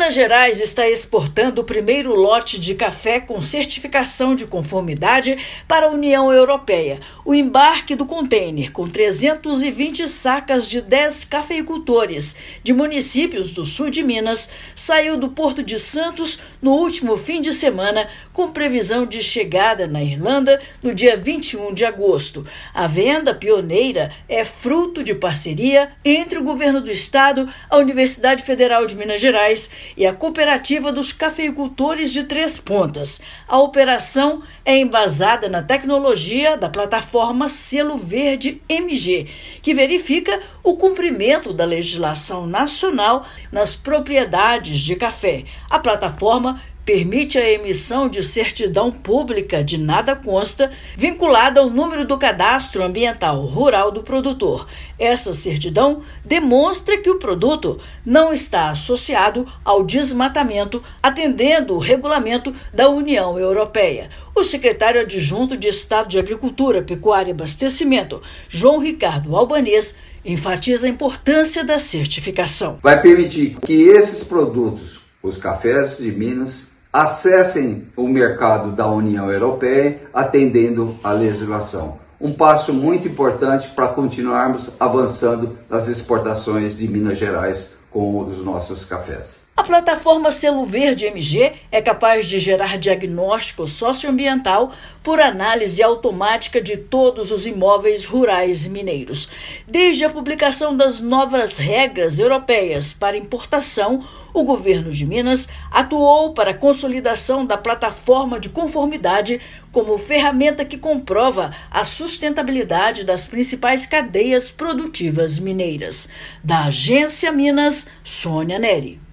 Minas Gerais está exportando o primeiro lote de café com certificação de conformidade para a União Europeia. O embarque do contêiner, com 320 sacas de 10 cafeicultores de municípios do sul de Minas, saiu do Porto de Santos no último fim de semana, com previsão de chegada na Irlanda no dia 21 de agosto. A venda pioneira é fruto de parceria entre o governo do estado, a Universidade Federal de Minas Gerais e a Cooperativa dos Cafeicultores de Três Pontas. A operação é embasada na tecnologia da plataforma Selo Verde MG, que verifica o cumprimento da legislação nacional nas propriedades de café. A plataforma permite a emissão de certidão pública de nada consta, vinculada ao número do cadastro ambiental rural do produtor. Essa certidão demonstra que o produto não está associado ao desmatamento, atendendo o regulamento da União Europeia. O secretário adjunto de Estado de Agricultura, Pecuária e Abastecimento, João Ricardo Albanês, enfatiza a importância da certificação. Vai permitir que esses produtos, os cafés de Minas, acessem o mercado da União Europeia, atendendo à legislação. Um passo muito importante para continuarmos avançando nas exportações de Minas Gerais com os nossos cafés. A plataforma Selo Verde MG é capaz de gerar diagnóstico socioambiental por análise automática de todos os imóveis rurais mineiros. Desde a publicação das novas regras europeias para importação, o governo de Minas atuou para a consolidação da plataforma de conformidade como ferramenta que comprova a sustentabilidade das principais cadeias produtivas mineiras. Da Agência Minas, Sônia Neri.